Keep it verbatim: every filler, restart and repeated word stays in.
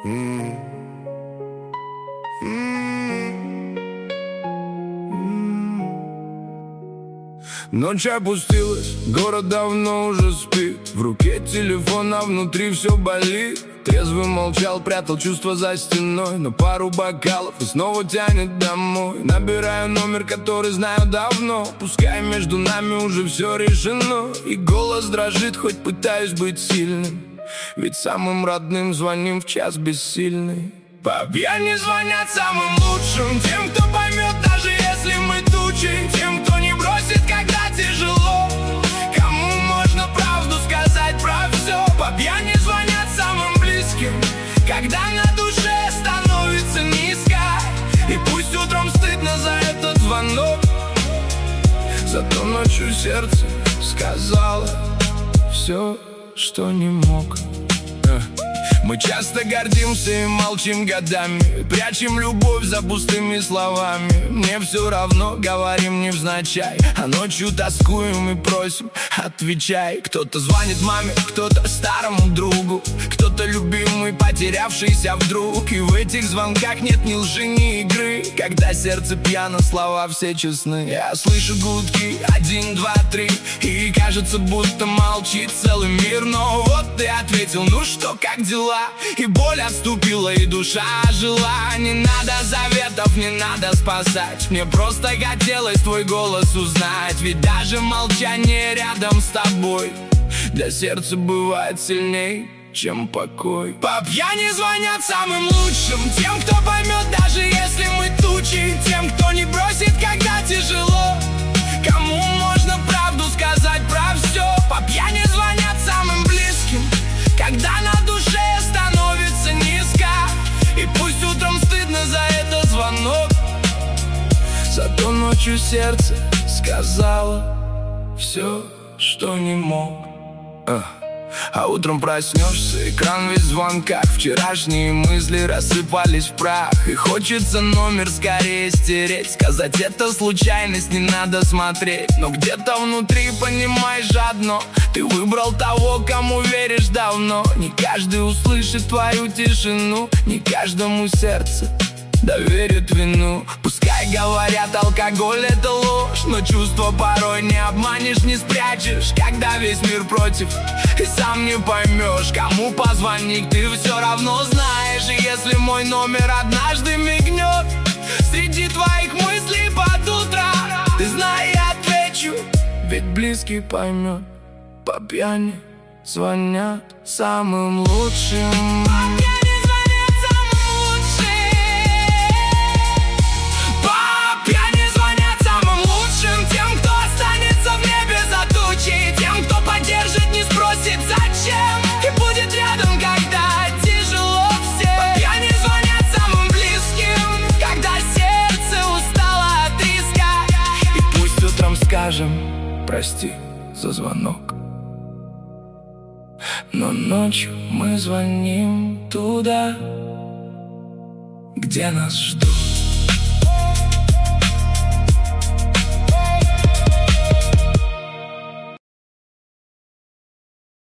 Ночь опустилась, город давно уже спит. В руке телефон, а внутри все болит. Трезвый молчал, прятал чувства за стеной. Но пару бокалов и снова тянет домой. Набираю номер, который знаю давно. Пускай между нами уже все решено. И голос дрожит, хоть пытаюсь быть сильным. Ведь самым родным звоним в час бессильный. По пьяни звонят самым лучшим, тем, кто поймет, даже если мы тучи. Тем, кто не бросит, когда тяжело. Кому можно правду сказать про все. По пьяни звонят самым близким, когда на душе становится низко. И пусть утром стыдно за этот звонок, зато ночью сердце сказала все, что не мог. Мы часто гордимся и молчим годами, прячем любовь за пустыми словами. Мне все равно, говорим невзначай, а ночью тоскуем и просим, отвечай. Кто-то звонит маме, кто-то старому другу, кто-то любимый, потерявшийся вдруг. И в этих звонках нет ни лжи, ни игры. Когда сердце пьяно, слова все честны. Я слышу гудки, один, два, три, и кажется, будто молчит целый мир. Но вот ты ответил, ну что, как дела? И боль отступила, и душа ожила. Не надо заветов, не надо спасать. Мне просто хотелось твой голос узнать. Ведь даже молчание рядом с тобой для сердца бывает сильней, чем покой. По пьяни звонят самым лучшим, тем, кто поймет, даже если мы тучи. Тем, кто не бросит, когда тяжело. Кому можно правду сказать про все. По пьяни звонят самым близким, когда на душе становится низко. И пусть утром стыдно за этот звонок, зато ночью сердце сказала все, что не мог. а. А утром проснешься, экран весь в звонках. Вчерашние мысли рассыпались в прах. И хочется номер скорее стереть, сказать, это случайность, не надо смотреть. Но где-то внутри понимаешь одно: ты выбрал того, кому веришь давно. Не каждый услышит твою тишину, не каждому сердце доверит вину. Пускай говорят, алкоголь это ложь, но чувства порой не обманешь, не спрячешь. Когда весь мир против, и сам не поймешь, кому позвонить, ты все равно знаешь. И если мой номер однажды мигнет среди твоих мыслей под утро, ты знай, я отвечу, ведь близкий поймет. По пьяни звонят самым лучшим. Зачем? И будет рядом, когда тяжело всем. По пьяни звонят самым близким, когда сердце устало от риска. И пусть утром скажем прости за звонок, но ночью мы звоним туда, где нас ждут.